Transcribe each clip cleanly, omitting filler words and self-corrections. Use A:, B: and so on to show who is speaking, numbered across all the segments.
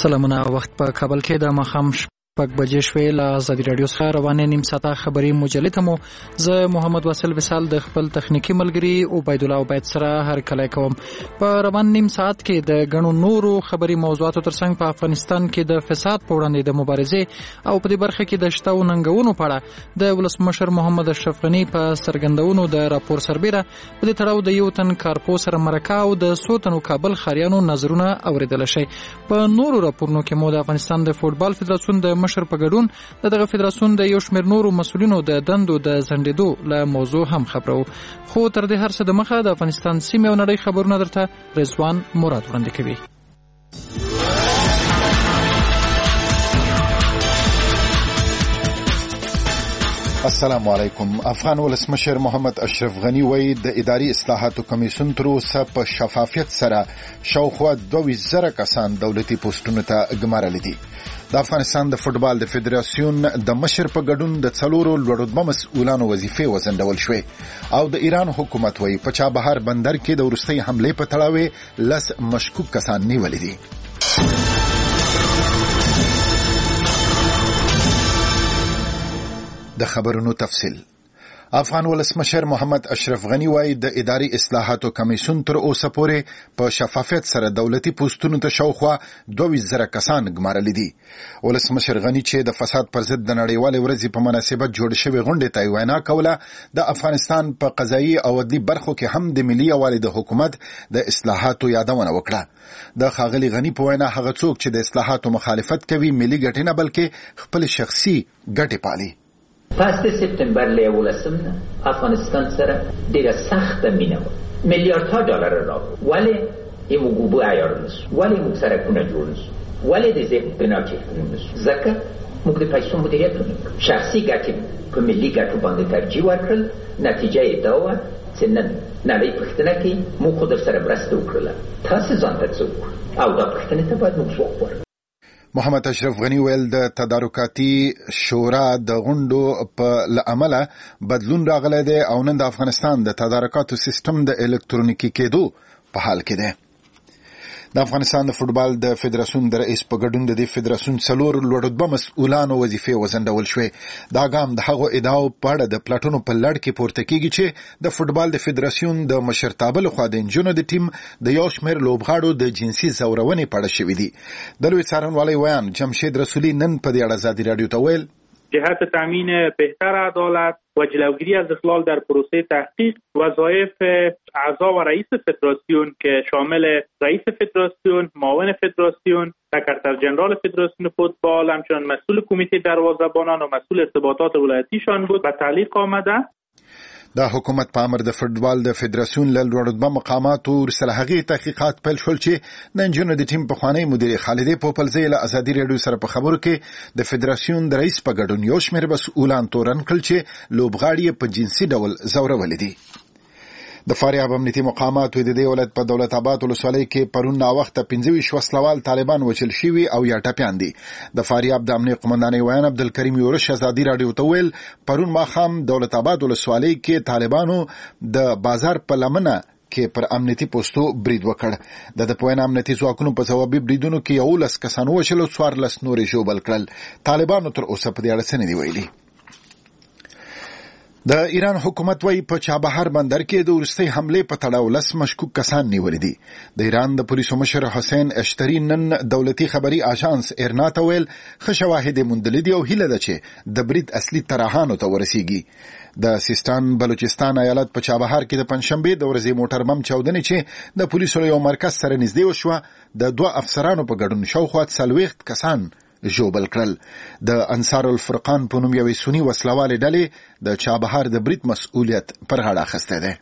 A: سلامونه. وخت په کابل کې د ماښام 6 بجې شوې. له ازادي راډیو څخه روانې نیم ساعته خبري مجلې ته مو زه محمد واصل وصال د خپل تخنیکی ملګري عبید الله عبید سره هرکلی کوم. په روان نیم ساعت کې د غنو نورو خبري موضوعاتو ترڅنګ په افغانستان کې د فساد په وړاندې د مبارزې او په دې برخه کې د شته ننګونو په اړه د ولسمشر محمد اشرف غنی په څرګندونو د راپور سربېره په دې تړاو د یو تن کارپو سره مرکه او د څو تنو کابل ښاریانو نظرونه اوریدل شي. په نورو راپورونو کې مو د افغانستان د فوټبال فدراسیون د مشر په ګډون دغه فدراسیون د یو شمېر نورو مسؤلینو د دندو د ځنډېدو له موضوع هم خبرو. خو تر دې هر څه د مخه د افغانستان سیمې او نړۍ خبرونه درته رضوان مراد وړاندې کوي.
B: السلام علیکم. افغان ولسمشر محمد اشرف غنی وایي د اداري اصلاحاتو کمیسیون تر اوسه په شفافیت سره شاوخوا 2000 کسان دولتي پوسټونو ته ګمارلي دي. د افغانستان د فوټبال د فدراسیون د مشر په ګډون د 4 لوړرتبه مسؤلانو وظیفې وزندول شوې او د ایران حکومت وایي په چابهار بندر کې د وروستۍ حملې په تړاو 10 مشکوک کسان نیولي دي. د خبرونو تفصیل. افغان ولسمشر محمد اشرف غنی وایي د اداري اصلاحاتو کمیسیون تر اوسه پورې په شفافیت سره دولتي پوسټونو ته شاوخوا 2000 کسان ګمارلي دي. ولسمشر غنی چې د فساد پر ضد د نړیوالې ورځې په مناسبت جوړ شوی غونډې ته وینا کوله، د افغانستان په قضایي او عدلي برخو کې هم د ملي یووالي د حکومت د اصلاحاتو یادونه وکړه. د ښاغلي غنی په وینا هغه څوک چې د اصلاحاتو مخالفت کوي ملي ګټې نه بلکې خپل شخصي ګټې پالي.
C: پس د سپتامبر له 11 افغانستان سره ډیره سخته مینه و. میلیاردها ډالر را ولی ایمو ګوبو عیار نشو، ولی موږ سرکونه جوړ نشو، ولی د زیبنا کې نشو. ځکه موږ د پیسو مدیریت وکړو. شخصي ګټې په ملي ګټو باندې ترجیح ورکړل. نتیجه یې دا و چې نن نړۍ پښتنه کې موږ خو در سره مرسته وکړله. تاسو ځان ته څه وکړو او دا پښتنې ته باید موږ ځواب ورکړو.
B: محمد اشرف غنی ویل د تدارکاتي شورا د غونډو په لامله بدلون راغلی دی او نن د افغانستان د تدارکاتو سیستم د الکترونیکي کېدو په حال کې دی. د افغانستان د فوټبال د فدراسیون د رئیس په ګډون د دې فدراسیون 4 لوړرتبه مسؤلانو وظیفې وزندول شوې. دا ګام د هغو ادعاو په اړه د پلاټونو په لړ کې پورته کیږي چې د فوټبال د فدراسیون د مشرتابه لخوا د انجونو د ټیم د یو شمېر لوبغاړو د جنسي زورونې په اړه شوې دي. د لوی څارنوالۍ ویان جمشید رسولي نن په دې اړه ازادي راډیو ته ویل
D: جهت تامین بهتر عدالت و جلوگیری از اخلال در پروسه تحقیق وظایف اعضا و رئیس فدراسیون که شامل رئیس فدراسیون، معاون فدراسیون، سکرتر جنرال فدراسیون فوتبال، همچنین مسئول کمیته دروازه‌بانان و مسئول ارتباطات ولایتیشان بود و تعلیق آمده.
B: د حکومت په امر د فوټبال د فدراسیون له لوړرتبه مقاماتو سره هغې تحقیقات پیل شول چې د انجونو د ټیم پخوانی مدیر خالدې پوپلزی له ازادي راډیو سره په خبرو کې د فدراسیون د رئیس په ګډون یو شمېر مسؤلان تورن کړل چې لوبغاړي په جنسي ډول ځورولي دي. د فاریاب امنیتي مقاماتو د دې ولایت په دولت آباد ولسوالۍ کې پرون ناوخته 25 وسلوال طالبان وچل شوي او یا ټپیان دي. د فاریاب د امنیت قومندانۍ ویان عبدالکریم یورش ازادي راډیو ته ویل پرون ماښام دولت آباد ولسوالۍ کې طالبانو د بازار په لمنه کې پر امنیتي پوسټو برید وکړ. د پوهنې امنیتي ځواکونو په ځوابي بریدونو کې 11 کسان وشل او 14 نورې ژوبل کړل. طالبانو تر اوسه په دې اړه څه نه دي ویلي. د ایران حکومت وایي په چابهار بندر کې د وروستۍ حملې په تړاو 10 مشکوک کسان نیولي دي. د ایران د پولیسو مشر حسین اشتری نن دولتي خبري اژانس ایرنا ته ویل ښه شواهد موندلي دي او هیله ده چې د برید اصلي طرحانو ته ورسیږي. د سیستان بلوچستان ایالت په چابهار کې د پنځشنبې د ورځې موټر بم چاودنې چې د پولیسو یو مرکز سره نږدې وشوه د 2 افسرانو په ګډون شاوخوا 40 کسان ژوبل کړل. د انصار الفرقان په نوم یوې سني وسلوالې ډلې د چابهار د برید مسؤلیت پر غاړه اخیستی دی.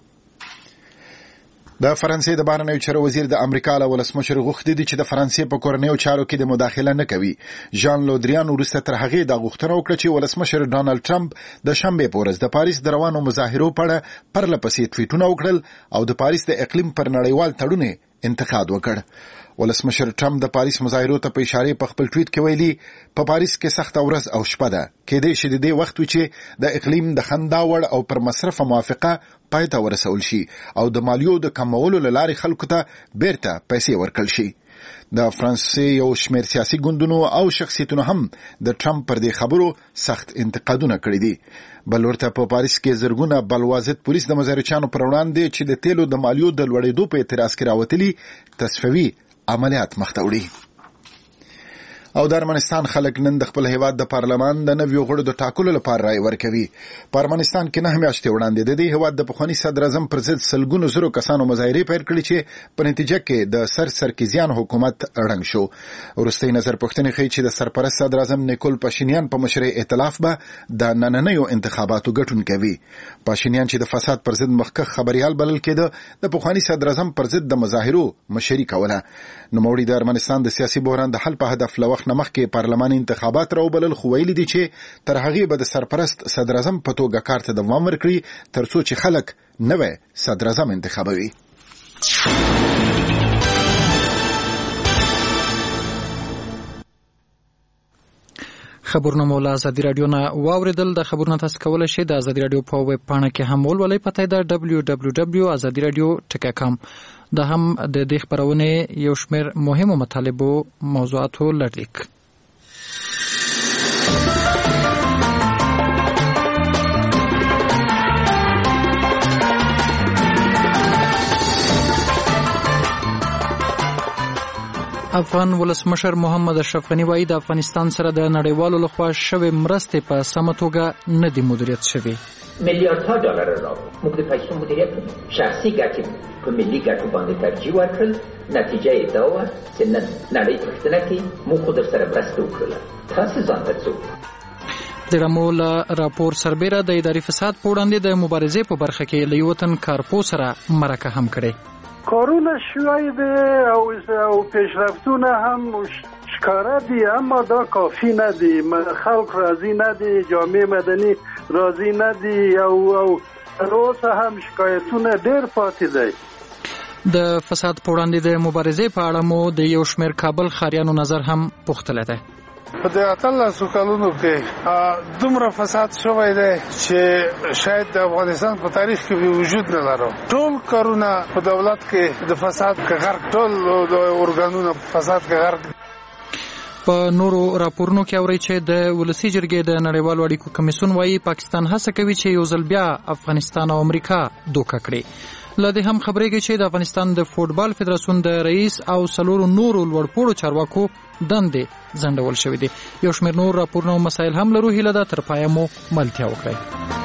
B: د فرانسې د بهرنیو چارو وزیر د امریکا له ولسمشر غوښتي دي چې د فرانسې په کورنیو چارو کې د مداخله نه کوي. ژان لودریان وروسته تر هغې دا غوښتنه وکړه چې ولسمشر ډانلډ ټرمپ د شنبې په ورځ د پاریس د روانو مظاهرو په اړه پرله پسې ټویټونه وکړل او د پاریس د اقلیم پر نړیوال تړون انتقاد وکړ. ولسمشر ټرمپ د پاریس مظاهرو ته په اشاره په خپل ټویټ کې ویلي په پاریس کې سخت ورځ او شپه ده. کېدای شي د دې وخت چې د اقلیم د خندا وړ او پر مصرف موافقه پای ته ورسول شي او د مالیو د کمولو لارې خلکو ته بیرته پیسې ورکړل شي. د فرانسې یو شمېر سیاسي ګوندونو او شخصیتونو هم د ټرمپ پر دې خبرو سخت انتقادونه کړي دي. بل ورته په پاریس کې زرګونه بلوازت پولیس د مظاهرچیانو پر وړاندې چې د تیلو د مالیو د لوړېدو په اعتراض کې راوتلي تصفیوي عملیات مخته وړي. او د ارمنستان خلک نن د خپل هیواد د پارلمان د نویو غړو د ټاکلو لپاره رای ورکوي. په ارمنستان کې 9 میاشتې وړاندې د دې هیواد د پخواني صدر اعظم پر ضد سلګونو زرو کسانو مظاهرې پیل کړې چې په نتیجه کې د سرکیزیان حکومت ړنګ شو. وروستۍ نظر پوښتنې ښیي چې د سرپرست صدر اعظم نیکول پاشینیان په مشرۍ ائتلاف به د نننیو انتخاباتو ګټونکی وي. پاشینیان چې د فساد پر ضد مخکښ خبريال بلل کېده، د پخواني صدر اعظم پر ضد د مظاهرو مشري کوله. نوموړي د ارمنستان د سیاسي بحران د حل په هدف لوخ نمخکې پارلماني انتخابات راوبلل، خو ویلي دي چې تر هغې به د سرپرست صدر اعظم په توګه کار ته دوام ورکړي ترڅو چې خلک نوی صدر اعظم انتخابوي.
A: خبرونه مو له ازادي رادیو نه واوریدل. د خبرونه تاسو کولی شئ د ازادي رادیو په ویب پاڼه کې هم ولولئ. پته ده www.azadiradio.com. دا هم د دې خبرونه یو شمېر مهمو مطالبو موضوعاتو لړلیک. افغان ولسمشر محمد اشرف غنی وایي د افغانستان سره د نړیوالو لخوا شوې مرستې په سمه توګه نه دي مدیریت شوې.
C: میلیاردها ډالر را موږ د پیسو مدیریت کوو. شخصي ګټې په ملي ګټو باندې ترجیح ورکړل. نتیجه یې دا وه چې نن نړۍ پوښتنه کوي موږ خو درسره مرسته وکړله، تاسې ځان ته څوک.
A: د رامول راپور سربیره د اداري فساد په وړاندې د مبارزې په برخه کې له یو تن کارپو سره مرکه هم کړې.
E: کارونه شوی دی او پیشرفتونه هم ښکاره دي، اما دا کافی نه دي. خلق راضی نه دي، جامعه مدني راضی نه دي او تر اوسه هم شکایتونه ډېر پاتې دی.
A: د فساد په وړاندې د مبارزې په اړه مو د یو شمېر کابل ښاریانو نظر هم پوښتلی دی.
F: په دې 18 کلونو کې دومره فساد شوی دی چې شاید د افغانستان په تاریخ کې به وجود نه لرو. ټول کارونه په دولت کې د فساد کې غرق، ټول د ارګانونو په فساد کې غرق.
A: په نورو راپورونو کې اوري چې د ولسی جرګې د نړیوالو اړیکو کمیسیون وایي پاکستان هڅه کوي چې یو ځل بیا افغانستان او امریکا دوکه کړي. لدې هم خبرېږي چې د افغانستان د فوټبال فدراسیون د رئیس او 4 نورو لوړپوړو چارواکو دندې ځنډول شوې دي. یو شمېر نور راپورونه او مسایل هم لرو. هیله ده تر پایه مو ملتیا وکړئ.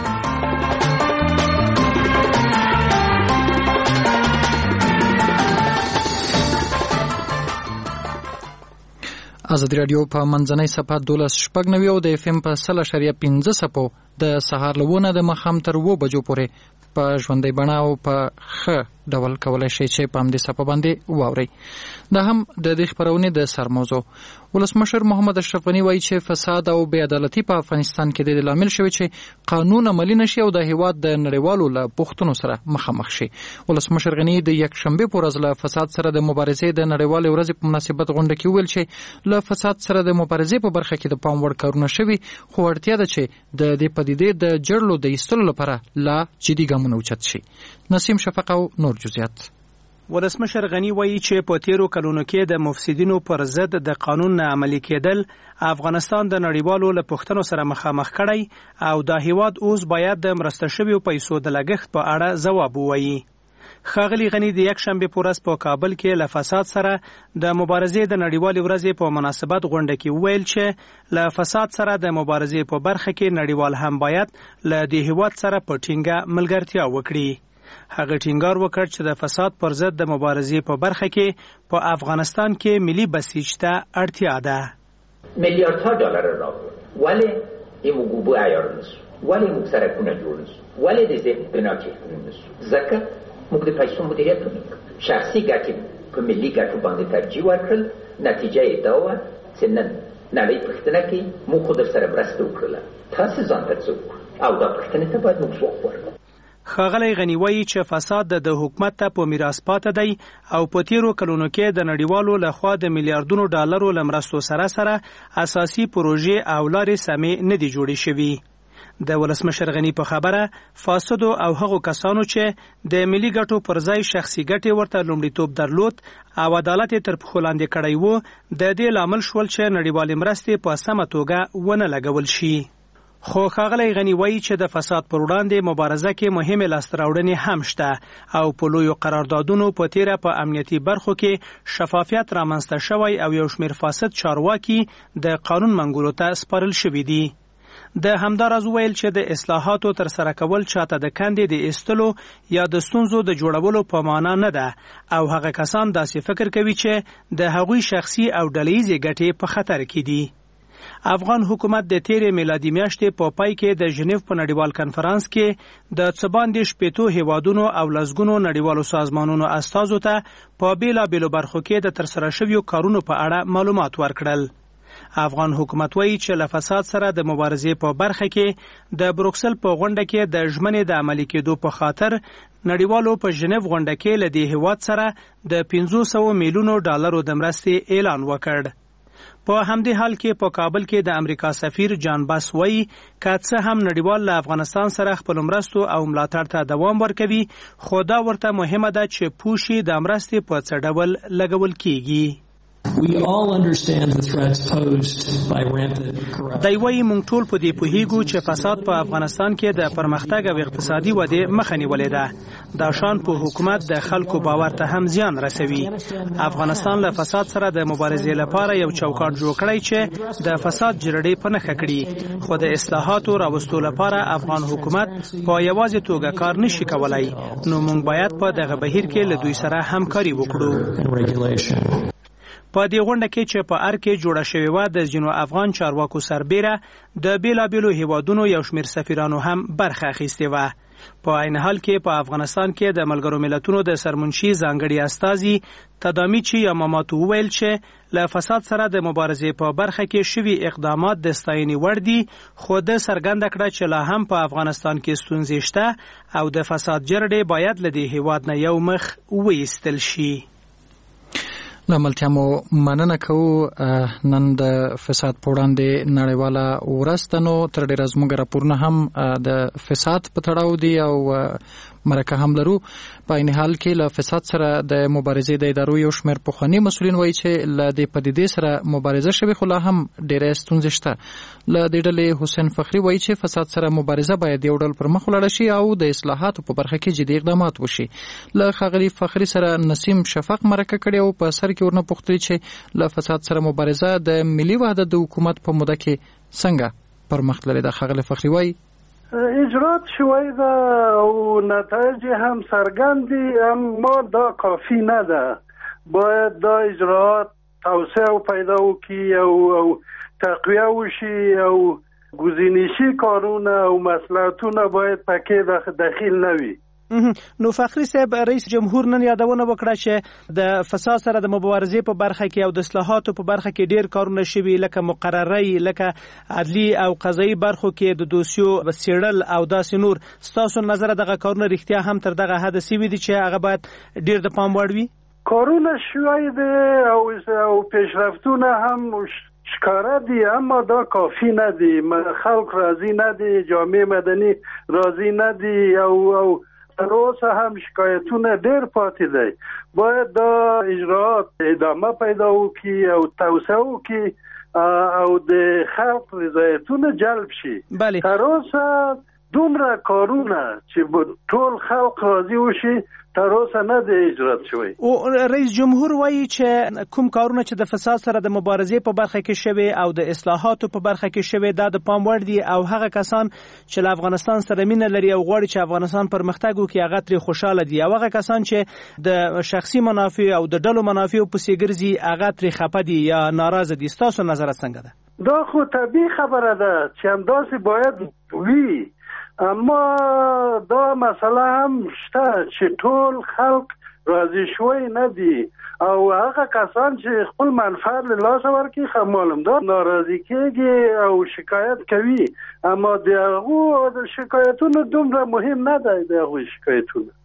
A: ازادي رادیو په منځنۍ صفحه 12:90 او د FM په 100.5 د سهار لونه د مخام تر 2 بجو پورې په ژوندۍ بڼه او په ښه ډول کولای شي چې په همدې صفحه باندې واورئ. دا هم د دې خبرونې د سر موضوع. ولسمشر محمد اشرف غنی وایي چې فساد او بې عدالتي په افغانستان کې د لامل شوی چې قانون عملي نشي او د هیواد د نړیوالو له پوښتنو سره مخامخ شي. ولسمشر غنی د یکشنبه په ورځ له فساد سره د مبارزې د نړیوالې ورځې په مناسبت غونډه کې ویل چې له فساد سره د مبارزې په برخه کې د پام وړ کارونه شوي، خو اړتیا ده چې د دې پدیدې د جړلو د ایستلو لپاره لا جدي ګامونه اوچت شي. نسیم شفق او نور جزئیات.
G: ولسمشر غنی وایي چې په تیرو کلونو کې د مفسدینو پر ضد د قانون نه عملي کېدل افغانستان د نړیوالو له پوښتنو سره مخامخ کړی او د هیواد اوس باید د مرسته شویو پیسو د لګښت په اړه ځواب ووایي. ښاغلي غنی د یکشنبه په ورځ په کابل کې له فساد سره د مبارزې د نړیوالې ورځې په مناسبت غونډه کې ویل چې له فساد سره د مبارزې په برخه کې نړیوال هم باید له دې هیواد سره په ټینګه ملګرتیا وکړي. هغه ټینګار وکړ چې د فساد پر ضد د مبارزې په برخه کې په افغانستان کې ملي بسیج ته اړتیا ده.
C: میلیاردها ډالر راوړل، ولی این وګوبو عیار نشو، ولی موږ سرکونه جوړ نشو، ولی د ذهن بنا کېښودل نشو، ځکه موږ د پیسو مدیریت ونکړو. شخصي ګټې په ملي ګټو باندې ترجیح ورکړل. نتیجه یې دا وه چې نن نړۍ پوښتنه کوي موږ خو درسره مرسته وکړله، تاسې ځان ته څه وکړو، او دا پوښتنې ته باید موږ ځواب ورکړو.
G: ښاغلی غنی وایي چې فساد د حکومت ته په میراث پاته دی او په تیرو کلونو کې د نړیوالو لخوا د میلیاردونو ډالرو له مرستو سره اساسي پروژې او لارې سمې نه دي جوړې شوي. د ولسمشر غنی په خبره فاسد او هغو کسانو چې د ملي ګټو پر ځای شخصي ګټې ورته لومړیتوب درلود او عدالت تر پښو لاندې کړی و، د دې لامل شول چې نړیوالې مرستې په سمه توګه ونه لګول شي. خو ښاغلی غنی وایي چې د فساد پر وړاندې مبارزه کې مهمې لاسته راوړنې هم شته او په لویو قراردادونو په تیره په امنیتي برخو کې شفافیت رامنځته شوی او یو شمېر فاسد چارواکي د قانون منګولو ته سپارل شوي دي. د همداراز ویل چې د اصلاحاتو تر سره کول چاته د کندې د ایستلو یا د ستونزو د جوړولو په معنا نه ده او هغه کسان داسې فکر کوي چې د هغوی شخصي او ډلهییزې ګټې په خطر کې دي. افغان حکومت د تیرې میلادي میاشتې په پای کې د ژنیو په نړیوال کنفرانس کې د څه باندې شپېتو هیوادونو او لسګونو نړیوالو سازمانونو استازو ته په بېلابېلو برخو کې د ترسره شویو کارونو په اړه معلومات ورکړل. افغان حکومت وایي چې له فساد سره د مبارزې په برخه کې د بروکسل په غونډه کې د ژمنې د عملي کېدو په خاطر نړیوالو په ژنیو غونډه کې له دې هیواد سره د 500 میلیونو ډالرو د مرستې اعلان وکړ. په همدې حال کې په کابل کې د امریکا سفیر جان باس وایي که څه هم نړیوال له افغانستان سره خپل مرستو او ملاتړ ته دوام ورکوي، خو دا ورته مهمه ده چې پوه شي د مرستې په څه ډول لګول کیږي. دی وایي موږ ټول په دې پوهیږو چې فساد په افغانستان کې د پرمختګ او اقتصادي ودې مخه نیولې ده. دا شان په حکومت د خلکو باور ته هم زیان رسوي. افغانستان له فساد سره د مبارزې لپاره یو چوکاټ جوړ کړی چې د فساد جرړې په نښه کړي، خو د اصلاحاتو راوستو لپاره افغان حکومت په یوازې توګه کار نشي کولای. نو موږ باید په دغه بهیر کې له دوی سره همکاري وکړو. په دې غونډه کې چې په ار کې جوړه شوې وه د ځینو افغان چارواکو سربیره د بیلابیلو هیوادونو یو شمېر سفیرانو هم برخه اخیستې وه. په عین حال کې په افغانستان کې د ملګرو ملتونو د سرمنشي ځانګړي استازي تدامیچی یاماماتو وویل چې له فساد سره د مبارزې په برخه کې شوي اقدامات د ستاینې وړ دي، خو د څرګنده کړه چې لا هم په افغانستان کې ستونزې شته او د فساد جرړې باید له دې هیواد نه یو مخ وایستل شي.
A: لاملتیا مو مننه کوو. نن د فساد په وړاندې نړیواله ورځ ده، نو تر ډېره زموږ راپورونه هم د فساد په تړاو دي او مرکه هم لرو. په عین حال کې له فساد سره د مبارزې د ادارو یو شمېر پخواني مسؤلین وایي چې له دې پدیدې سره مبارزه شوې، خو لا هم ډېرې ستونزې شته. له دې ډلې حسین فخري وایي چې فساد سره مبارزه باید یو ډول پر مخ ولاړه شي او د اصلاحاتو په برخه کې جدي اقدامات وشي. له ښاغلي فخري سره نسیم شفق مرکه کړې او په سر کې ورنه پوښتلي چې له فساد سره مبارزه د ملي وحدت د حکومت په موده کې څنګه پرمخ تللې ده. ښاغلي فخري وایي
E: اجرات شوی ده او نتایج هم څرګند دي، اما دا کافی نه ده. باید دا اجرات توسعه پیدا وکړي او تقویه وشي او گزینشی کارونه او مصلحتونه باید پکې داخل نه وي.
G: نو فخري صاحب، رئیس جمهور نن یادونه وکړه چې د فساد سره د مبارزې په برخه کې او د اصلاحاتو په برخه کې ډیر کارونه شوي، لکه مقرري، لکه عدلي او قضایي برخو کې د دوسیو څېړل او داسې نور. ستاسو نظر دغه کارونه رښتیا هم تر دغه حد سوي دي چې هغه باید ډیر د پام وړ وي؟
E: کارونه شوي دي او پیشرفتونه هم ښکاره دي، اما دا کافی نه دي. خلک راضي نه دي، جامعه مدني راضي نه دي او تر اوسه هم شکایتونه ډېر پاتې دی. باید دا اجراات ادامه پیدا وکړي او توسعه وکړي او د خلق رضایتونه جلب شي. تر اوسه دومره کارونه چې ټول خلق راضي وشي تر اوسه نه دی اجرات شوی.
G: او رئیس جمهور وایي چې کوم کارونه چې د فساد سره د مبارزې په برخه کې شوي او د اصلاحاتو په برخه کې شوي دا د پام وړ دي، او هغه کسان چې له افغانستان سره مینه لري او غواړي چې افغانستان پرمختګ وکړي هغه ترې خوشاله دي، او هغه کسان چې د شخصي منافع او د ډلو منافع پسې ګرځي هغه ترې خفه دي یا ناراضه دي. ستاسو نظر څنګه ده؟
E: دا خو طبیعي خبره ده چې همداسې باید وي، اما دا مسئله هم شته چې ټول خلق راضي شوی نه دي او هغه کسان چې خپل منفعت له لاسه ورکړي خو معلوم ده ناراضي کېږي او شکایت کوي، اما د هغو شکایتونه دومره مهم نه دی. د هغو شکایتونه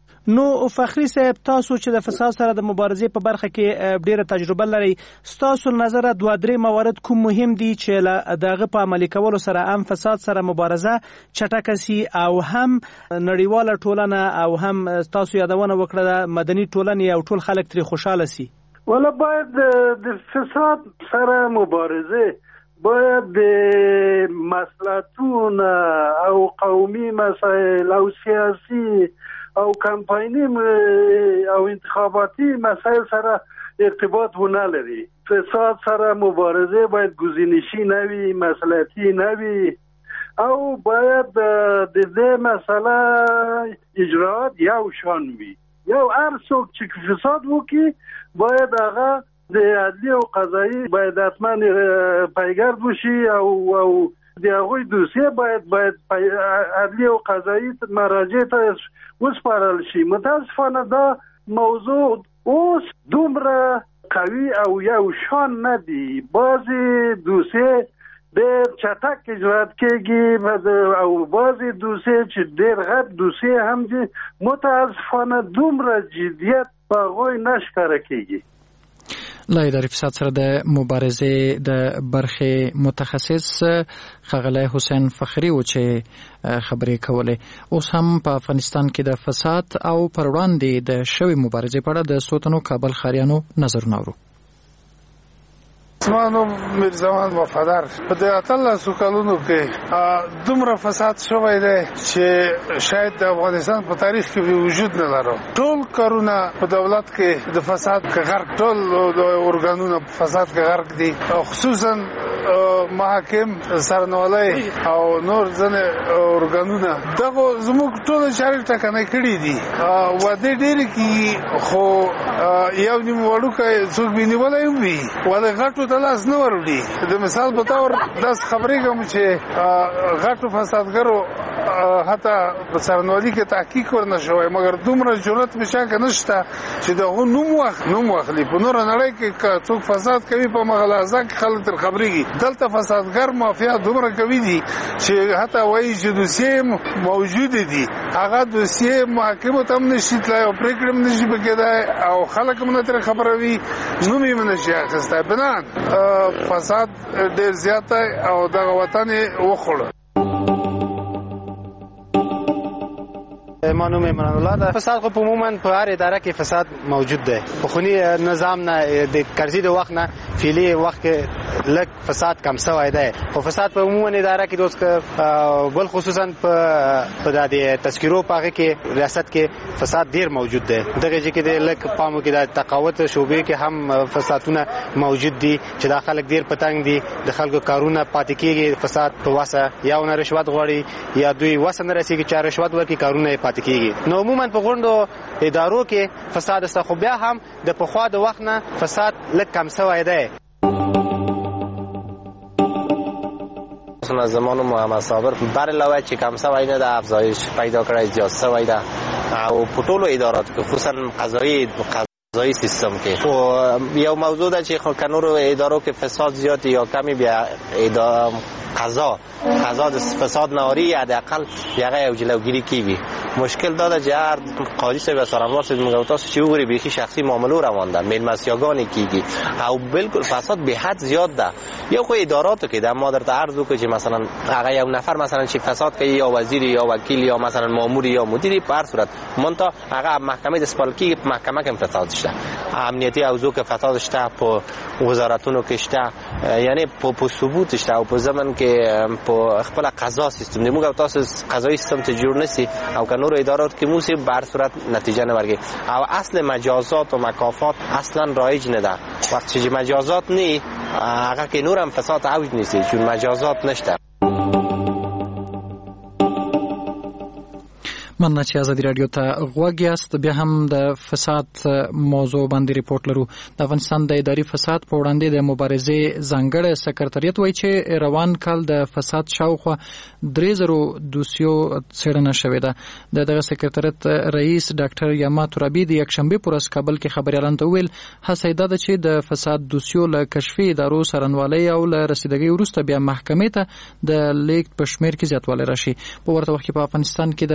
G: نو فخری صاحب تاسو چې د فساد سره د مبارزې په برخه کې ډیره تجربه لرئ ستاسو نظر 2-3 موارد کوم مهم دي چې دغه په عملي کولو سره هم فساد سره مبارزه چټکه سي او هم نړیواله ټولنه او هم تاسو یادونه وکړه مدني ټولنه او ټول خلک ترې خوشاله سي؟
E: ولا باید د فساد سره مبارزه باید د مسئلتون او قومي مسائل او سیاسی او کمپاینی او انتخاباتی مسائل سره ارتباط ونه لري. فساد سره مبارزه باید گزینشی نوی، مسئلتی نوی او باید د دې مسئله اجرات یو شان وي. یو هر څوک چې فساد وکړي باید هغه د عدلی او قضایی باید حتما پیگرد بشي او د هغوی دوسیه باید عدلی او قضایی مراجع ته وسپارل شي. متاسفانه دا موضوع اوس دومره قوي او یو شان نه دي. بعضې دوسیې ډېر چټک اجرات کېږي او بعضې دوسیې چې ډېر غټ دوسیې هم دي متاسفانه دومره جدیت په هغوی نه ښکاره کېږي.
A: له ادارې فساد سره د مبارزې د برخې متخصص ښاغلی حسین فخری و چې خبرې کولې. اوس هم په افغانستان کې د فساد او پر وړاندې د شوې مبارزې په اړه د څو تنو کابل ښاریانو نظرونه اورو.
F: زما نوم میرزمان وفادار. په دې 18 کلونو کې دومره فساد شوی دی چې شاید د افغانستان په تاریخ کې وجود نه لري. ټول کارونه په دولت کې د فساد کې غرق، ټول د ارګانونو په فساد کې غرق دي، خصوصا محاکم، سرنوالۍ او نور ځنې ارګانونه دغه زموږ ټول چارې ټکنۍ کړي دي. واده ډېرې کېږي خو یو نیم وړوکی څوک بېنیولی هم وي ولې غټو ته لاس نه وروړي. د مثال په طور داسې خبرېږم چې غټو فسادګرو حتی په سرنوالي کې تحقیق ورنه شوی مګر دومره جرأت په چا کې نشته چې د هغو نوم واخلي. په نوره نړۍ کې څوک فساد کوي په مغلازه کې خلک تر خبرېږي. دلته فسادګر مافیا دومره کوي دي چې حتی وایي چې دوسیې موجودې دي، هغه دوسیې محاکمو ته هم نشي تللی او پرېکړې هم نشي پکېدی او خلک هم نه ترې خبروي، نوم یې هم نشي اخیستی. بنان فساد ډېر زیات دی او دغه وطن یې وخوړه.
H: ما نوم عمران الله ده. فساد خو عموما په هر اداره کې فساد موجود دی. په خونی نظام نه د قرضې د وخت نه فعلی وخت کې لږ فساد کم شوی دی. خو فساد په عموما اداره کې دوست بل خصوصا په د تذکیرو په هغه کې ریاست کې فساد ډیر موجود دی. دغه چې د لږ پامو کې د تقاوت شوبې کې هم فسادونه موجود دي چې د خلک ډیر پتنګ دي، د خلکو کارونه پاتې کېږي. فساد په واسه یا ونه رشوت غواړي یا دوی واسه نه رسېږي چې رشوت ورکړي کارونه پاتې کېږي. نو عموما په غونډو ادارو کې فساد سره خو بیا هم د پخوا د وخت نه فساد لږ کم شوی دی.
I: از زمان محمد صابر بر علاوه چې کم شوی نه د افزایش پیدا کړی زیات شوی ده او په ټولو ادارات کې خصوصا قضایی سیستم کې خو یو موضوع ده چې خو کنور ادارو کې فساد زیات یا کمی بیا قضا د فساد ناری حداقل یغه یو جلوگیری کیوي. مشکل داده چې هر قاضی صاحب سرانوار صاحب میگه تاسو چې وګوري بيخي شخصي معاملو روان ده، میلمسیاگانی کیږي او بالکل فساد به حد زیاد ده. یا خو اداراتو کې د ما درته عرض وکړم چې مثلا هغه یو نفر مثلا چې فساد کوي یا وزیر یا وکیل یا مثلا مامور یا مدیر په هر صورت مونته هغه محکمه د سپالکی په محکمه کې فساد شته، امنیتی اوضاع کې فساد شته، په وزارتونو کې شته، یعنی په ثبوت شته او په زمن کې په خپل قضا سیستم موږ تاسو قضایی سیستم ته جوړ نسی او کنور ادارات کې موسی به هر صورت نتیجه نه ورګي او اصل مجازات و مکافات اصلا رایج نه ده. وقتی چې مجازات نی هغه کې نورم فساد اوج نیست چون مجازات نشته.
A: مننه چې ازادي رادیو ته غوږ یاست. بیا هم د فساد موضوع باندې ریپورت لرو. د افغانستان د اداري فساد په وړاندې د مبارزې ځانګړی سکرټریت وایي چې روان کال د فساد شاوخوا 3000 دوسیو څېړنه شوې ده. دغه سکرټریت رئیس ډاکټر یاما ترابی د یکشنبه پر ورځ کابل کې خبريالانو ته ویل هڅه ده چې د فساد دوسیو له کشفي ادارو سرنوالۍ او له رسیدګۍ وروسته بیا محکمې ته د لیک په شمیر کې زیاتوالی راشي. په ورته وخت کې په افغانستان کې د ملګرو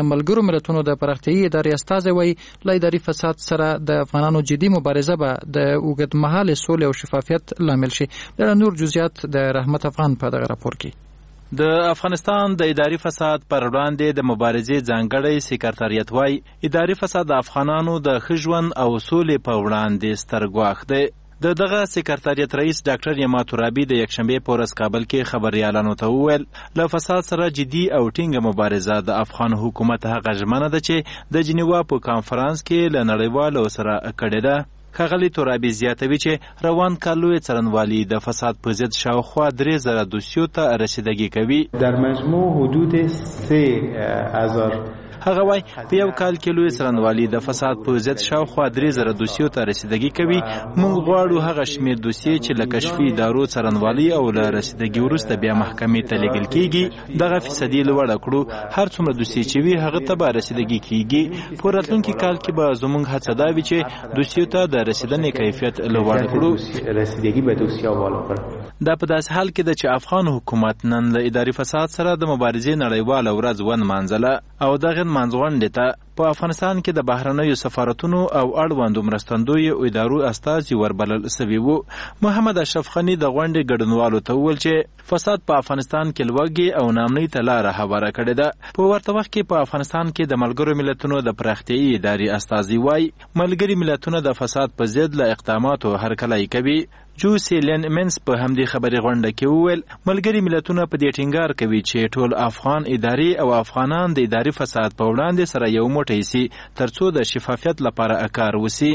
A: ملتونو د پراختیایي ادارې استازی وایي له اداري فساد سره د افغانانو جدي مبارزه به د اوږدمهالې سولې او شفافیت لامل شي. د نور جزئیات د رحمت افغان په دغه راپور کې.
J: د افغانستان د اداري فساد پر وړاندې د مبارزې ځانګړی سکرټریت وایي اداري فساد د افغانانو د ښه ژوند او سولې په وړاندې ستر ګواښ دی. دغه سکرټریت رئیس ډاکټر یما ترابي د یکشنبه په ورځ کابل کې خبريالانو ته وویل له فساد سره جدي او ټینګه مبارزه د افغان حکومت هغه ژمنه ده چې د جنیوا په کانفرنس کې له نړیوالو سره کړې ده. ښاغلي ترابي زیاتوي چې روان کال لوی څارنوالي د فساد په ضد شاوخوا 3000 دوسیو ته رسیدګي کوي.
K: در مجموع حدود 3000
J: هغه وای په یو کال کې لوی څارنوالي د فساد په ضد شاوخوا 3000 دوسیو ته رسیدګي کوي. موږ غواړو هغه شمیر دوسیې چې له کشفي ادارو څارنوالي او له رسیدګي وروسته بیا محکمې ته لیږل کیږي دغه فیصدي لوړه کړو. هر څومره دوسیې چې وي هغه ته به رسیدګي کیږي. په راتلونکي کال کې به زموږ هڅه دا وي چې دوسیو ته د رسیدنې کیفیت لوړ کړو.
K: رسیدګي به دوسیه بالا کړو.
J: دا په داس حال کې د چې افغان حکومت نن له اداري فساد سره د مبارزې نړیواله ورځ ونمانځله او دغه منځغونډې ته په افغانستان کې د بهرنیو سفارتونو او اړوندو مرستندویو ادارو استازي وربلل سوي وو. محمد اشرف غنی د غونډې ګډونوالو ته وویل چې فساد په افغانستان کې لوږې او ناامنۍ ته لاره هواره کړې ده. په ورته وخت کې په افغانستان کې د ملګرو ملتونو د پراختیایي ادارې استازي وایي ملګري ملتونه د فساد په ضد له اقداماتو هرکلی کوي. جو سیلن منس په همدې خبرې غونډه کې وویل ملګري ملتونه په دې ټینګار کوي چې ټول افغان ادارې او افغانان د اداري فساد په وړاندې سره یو موټی سي ترڅو د شفافیت لپاره کار وسی.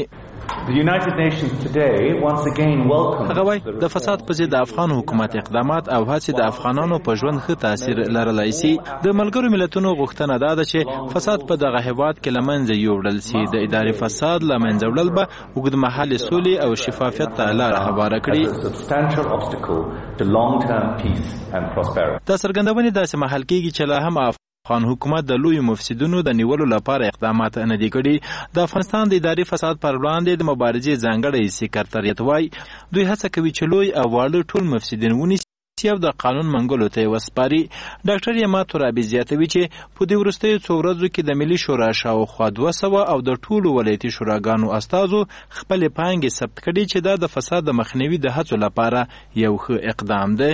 J: هغه وایي د فساد په ضد د افغان حکومت اقدامات او هڅې د افغانانو په ژوند ښه تاثیر لرلی سي. د ملګرو ملتونو غوښتنه دا ده چې فساد په دغه هېواد کې له منځه یوړل سي. د اداري فساد له منځه وړل به اوږدمهالې سولې او شفافیت ته لاره هواره کړي. دا څرګندونې داسې محل کېږي چې لا هم افغان حکومت د لوی مفسدونو د نیولو لپاره اقدامات نه دي کړي. د افغانستان د اداري فساد پر وړاندې د مبارزې ځانګړی سکرټریت وایي دوی هڅه کوي چې لوی او واړه ټول مفسدین ونیسي او د قانون منګولو ته وسپاري. ډاکټر یما ترابي زیاتوي چې په دې وروستیو څو ورځو کې د ملي شورا شاوخوا 200 او د ټولو ولایتي شوراګانو استازو خپلې پانګې ثبت کړي چې دا د فساد د مخنیوي د هڅو لپاره یو ښه اقدام دی.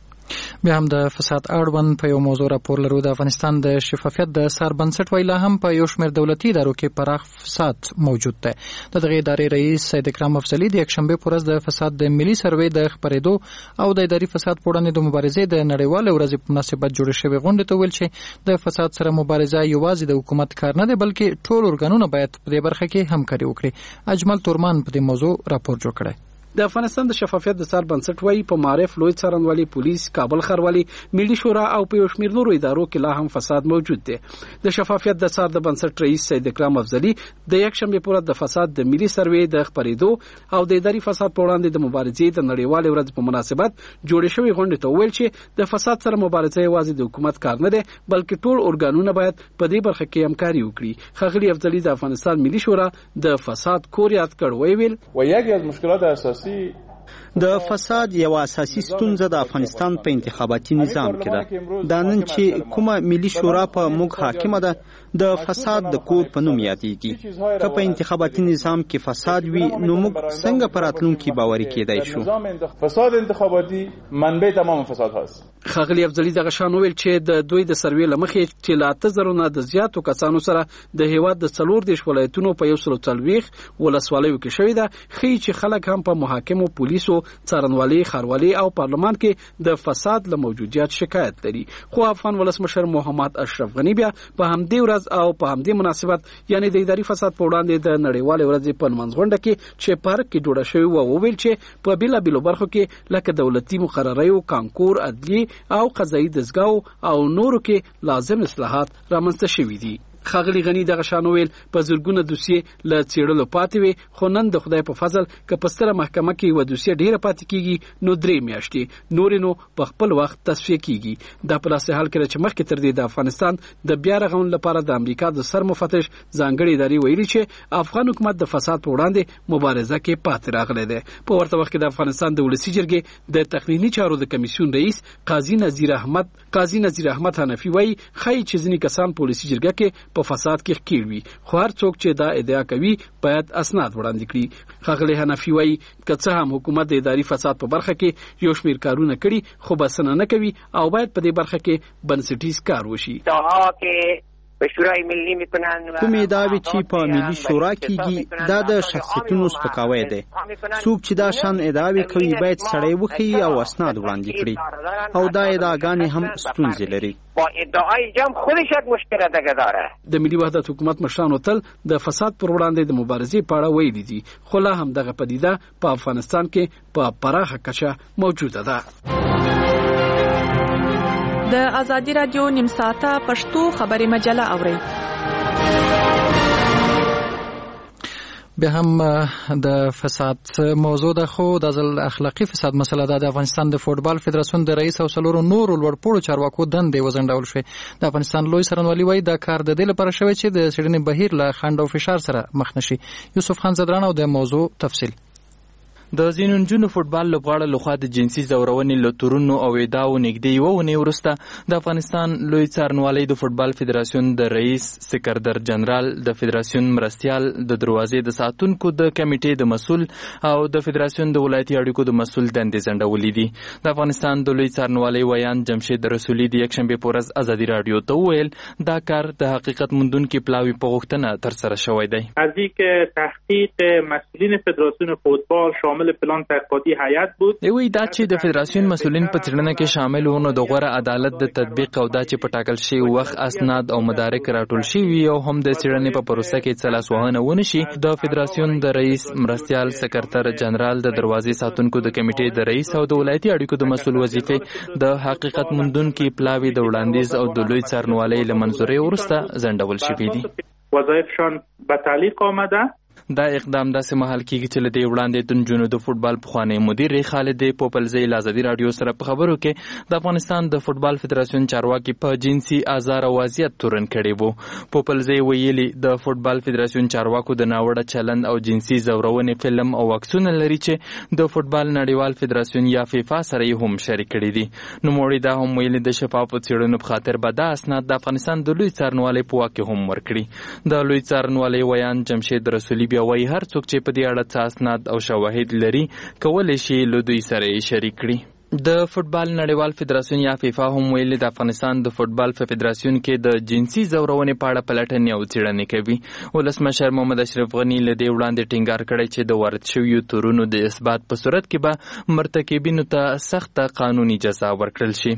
A: بیا هم د فساد اړوند په یو موضوع راپور لرو. د افغانستان د شفافیت د سر بنسټ ویلا هم په یو شمېر دولتي ادارو کې پراخ فساد موجود دی. د دغه ادارې رئیس سید اکرام افضلي د یکشنبه په ورځ د فساد د ملي سروې د خبرېدو او د اداري فساد په وړاندې د مبارزې د نړیوالې ورځې په مناسبت جوړې شوې غونډې ته ویل چې د فساد سره مبارزه یوازې د حکومت کار نه دی بلکې ټول ارګانونه باید په دې برخه کې همکاري وکړي. اجمل تورمان په دې موضوع راپور جوړ کړی.
G: د افغانستان د شفافیت د سر بنسټ وایي په معرف لوی څارنوالي پولیس کابل ښاروالي ملي شورا او په یو شمېر نورو ادارو کې لا هم فساد موجود دی. د شفافیت د سر د بنسټ رئیس سید اکرام افضلي د یکشنبه په ورځ د فساد د ملي سروې د خبرېدو او د اداري فساد په وړاندې د مبارزې د نړیوالې ورځې په مناسبت جوړې شوې غونډې ته ویل چې د فساد سره مبارزه یوازې د حکومت کار نه دی بلکې ټول ارګانونه باید په دې برخه کې همکاري وکړي. ښاغلي افضلي د افغانستان ملي شورا د فساد کور یاد کړ ویل
L: و یکی از مشکلات اساسی
M: د فساد یو اساسي ستونزه د افغانستان په انتخاباتي نظام کې ده. دا نن چې کومه ملي شورا په موږ حاکمه ده د فساد د کور په نوم یادېږي. که په انتخاباتي نظام کې فساد وي نو موږ څنګه په راتلونکي باوري کېدای شو؟
L: فساد انتخاباتي منبع تمام فساد هست.
G: ښاغلي افضلي دغه شان ویل چې د دوی د سروې لمخې چې لا 8000 نه د زیاتو کسانو سره د هیواد د 14 ولایتونو په 140 ولسوالیو کې شوې ده خي چې خلک هم په محاکمو پولیسو څارنوالي ښاروالي او پارلمان کې د فساد له موجودیت شکایت لري. خو افغان ولسمشر محمد اشرف غنی بیا په همدې ورځ او په همدې مناسبت یعنی د اداري فساد په وړاندې د نړیوالې ورځې په منځغونډه کې چې پارک کې جوړه شوې و وویل چې په بیلابیلو برخو کې لکه دولتي مقرریو کانکور عدلي او قضایي دستګاو او نورو کې لازم اصلاحات رامنځته شوي دي. ښاغلي غنی دغه شان ویل په زرګونه دوسیې له څېړلو پاتې وي خو نن د خدای په فضل که په ستره محکمه کې یوه دوسیه ډېره پاتې کېږي نو 3 میاشتې نورې نو په خپل وخت تصفیه کېږي. دا په داسې حال کې ده چې مخکې تر دې د افغانستان د بیا رغونې لپاره د امریکا د سر مفتش ځانګړې ادارې ویلي چې افغان حکومت د فساد په وړاندې مبارزه کې پاتې راغلی دی. په ورته وخت کې د افغانستان د ولسي جرګې د تقنیني چارو د کمیسیون رئیس قاضي نذیر احمد حنفي وایي ښایي چې ځینې کسان په ولسي جرګه کې
N: په فساد کې ښکیل وي، خو هر څوک چې دا ادعا کوي باید اسناد وړاندې کړي. ښاغلی حنفي وایي که څه هم حکومت د اداري فساد په برخه کې یو شمېر کارونه کړي خو بسنه نه کوي او باید په دې برخه کې بنسټیز کار وشي.
M: کومې دعوې چې په ملي شورا کېږي دا د شخصیتونو سپکاوی دی. څوک چې دا شان ادعاوې کوي باید سړی وښیي او اسناد وړاندې کړي او دا ادعاګانې هم ستونزې لري.
N: د ملي وحدت حکومت مشرانو تل د فساد پر وړاندې د مبارزې په اړه ویلي دي، خو لا هم دغه پدیده په افغانستان کې په پراخه کچه موجوده ده.
O: د ازادي رادیو نیم ساعته پښتو خبري مجله اورئ.
A: به هم د فساد موضوع ده، خو د اخلاقی فساد مسله ده. د افغانستان د فوټبال فدراسیون د رئیس او څلورو نورو لوړپوړو چارواکو دندې وځنډول شوې. د افغانستان لوی څارنوالي وایي دا کار د دې لپاره شوی چې د څېړنې بهیر له خنډ او فشار سره مخ نشي. یوسف خان زدران او د موضوع تفصیل.
J: د ځینو نجونو فوټبال لوبغاړو لخوا د جنسي ځورونې له تورونو او ادعاو نږدې یوه اونۍ وروسته د افغانستان لوی څارنوالۍ د فوټبال فدراسیون د رئیس، سکردر جنرال، د فدراسیون مرستیال، د دروازې د ساتونکو د کمیټې د مسؤل او د فدراسیون د ولایتي اړیکو د مسؤل دندې ځنډولې دي. د افغانستان د لوی څارنوالۍ ویان جمشید رسولي د یکشنبې په ورځ ازادي راډیو ته وویل دا کار د حقیقت موندونکي پلاوي په غوښتنه ترسره شوی دی.
D: نزدیک تحقیق مسئولین فدراسیون فوتبال شامل پلان تحقیقاتی هیئت بود.
J: دوی دا چې د فدراسیون مسؤلین په څېړنه کې شامل وو نو د غوره عدالت د تطبیق او دا چې په ټاکل شوي وخت اسناد او مدارک راټول شوي او هم د څېړنې په پروسه کې څه لاسوهنه ونه شي. د فدراسیون د رئیس، مرستیال، سکرتر جنرال، د دروازې ساتونکو د کمیټې د رئیس او د ولایتي اړیکو د مسؤل وظیفې د حقیقت موندونکي پلاوي د وړاندیز او د لوی څارنوالۍ له منظورې وروسته ځنډول شوي دي.
D: وظایفشان به تعلیق آمده.
J: دا اقدام داسې مهال کېږي چې له دې وړاندې د نجونو د فوټبال پخوانی مدیر خالد پوپلزی له ازادي راډیو سره په خبرو کې د افغانستان د فوټبال فدراسیون چارواکي په جنسي آزار او اذیت تورن کړي وو. پوپلزی ویلي د فوټبال فدراسیون چارواکو د ناوړه چلند او جنسي ځورونې فلم او عکسونه لري چې د فوټبال نړیوال فدراسیون یا فیفا سره یې هم شریک کړي دي. نوموړي دا هم ویلي د شفافو څېړنو په خاطر به دا اسناد د افغانستان د لوی څارنوالۍ په واک کې هم ورکړي. د لوی څارنوالۍ ویان جمشید رسولي بیا وایي هر څوک چې په دې اړه څه اسناد او شواهد لري کولی شي له دوی سره یې شریک کړي. د فوټبال نړیوال فدراسیون یا فیفا هم ویلي د افغانستان د فوټبال فدراسیون کې د جنسي ځورونې په اړه پلټنې او څېړنې کوي. ولسمشر محمد اشرف غني له دې وړاندې ټینګار کړی چې د وارد شویو تورونو د اثبات په صورت کې به مرتکبینو ته سخته قانوني جزا ورکړل شي.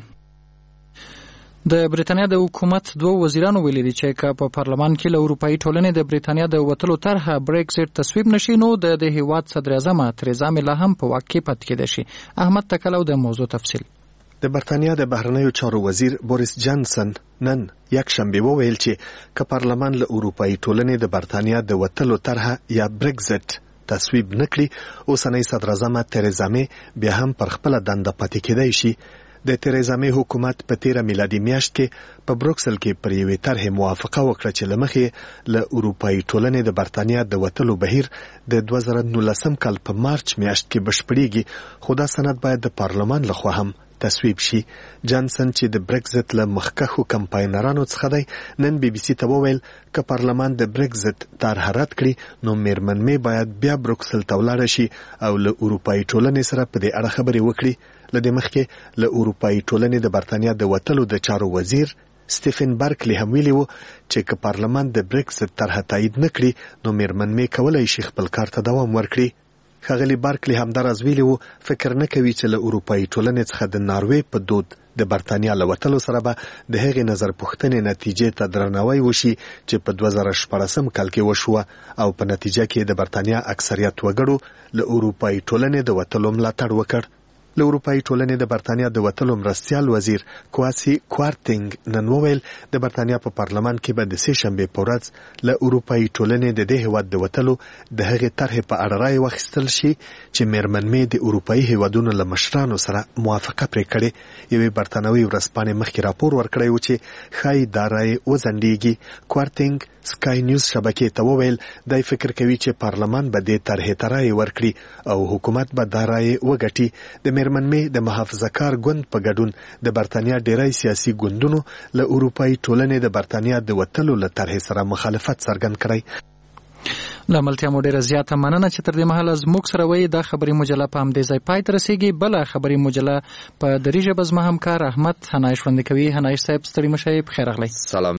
A: د بریتانیا د حکومت دوه وزیرانو ویلي دي چې په پارلمان کې له اروپאי ټولنې د بریتانیا د وتلو طرحه بریکزټ تصویب نشي نو د هیواد صدر اعظم تریزا مې لا هم په واک کې پاتې کېدای شي. احمد تکلو د موضوع تفصیل.
P: د بریتانیا د بهرنیو چارو وزیر بوریس جانسن نن یکشنبه وویل چې که پارلمان له اروپאי ټولنې د بریتانیا د وتلو طرحه یا بریکزټ تصویب نکړي اوسنۍ صدر اعظم تریزا مې بیا هم پر خپل دنده پاتې کېدای شي. د تریزا مې حکومت په 13 میلادي میاشت کې په بروکسل کې پر یوې طرحې موافقه وکړه چې له مخې له اروپאי ټولنې د بریتانیا د وتلو بهیر د 2019 کال په مارچ میاشت کې بشپړیږي، خو دا سند باید د پارلمان لخوا هم تصویب شي. جانسن چې د بریکزټ له مخکښو کمپاینرانو څخه دی نن بي بي سي ته وویل که پارلمان د بریکزټ طرحه رد کړي نو میرمن مې باید بیا بروکسل ته ولاړه شي او له اروپאי ټولنې سره په دې اړه خبرې وکړي. لدې مخکې له اروپאי ټولنې د بریتانیا د وتلو د چارو وزیر سټیفن بارکلی هم ویلي وو چې که پارلمان د بریکزټ طرحه تایید نه کړي نو میرمن مې کولی شي خپل کار ته دوام ورکړي. ښاغلي بارکلی همداراز ویلي وو فکر نه کوي چې له اروپאי ټولنې څخه د ناروې په دود د بریتانیا له وتلو سره به د هغې نظر پوښتنې نتیجې ته درناوی وشي چې په 2014 کال کې وشوه او په نتیجه کې د بریتانیا اکثریت وګړو له اروپאי ټولنې د وتلو ملاتړ وکړ. له اروپאי ټولنې د بریتانیا د وتلو مرستیال وزیر کواسي کوارتینګ نن وویل د بریتانیا په پارلمان کې به د سې شنبې په ورځ له اروپאי ټولنې د دې هیواد د وتلو د هغې طرحې په اړه رایې واخیستل شي چې میرمن مې د اروپאי هیوادونو له مشرانو سره موافقه پرې کړې. یوې برتانوي ورځپاڼې مخکې راپور ورکړی و چې ښایي دا رایې وځنډېږي. کوارتینګ سکای نیوز شبکې ته وویل دی فکر کوي چې پارلمان به دې طرحې ته رایې ورکړي او حکومت به دا رایې وګټي. د مېرمن می د محافظه‌کار ګوند په ګډون د برتانیا ډیری سیاسي ګوندونو له اروپאי ټولنې د برتانیا د وتلو له طرحې سره مخالفت څرګند کړی.
A: له ملتیا مو ډیره زیاته مننه چې تر دې مهاله زموږ سره وای د خبري مجله په همدې ځای پای ته رسیږي. بل خبري مجله په دری ژبه زما همکار احمد حنایش وړاندې کوي. حنایش صاحب ستړي مشه، بخیر راغلی.
Q: سلام